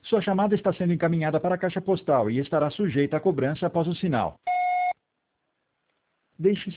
Sua chamada está sendo encaminhada para a caixa postal e estará sujeita a cobrança após o sinal. Deixe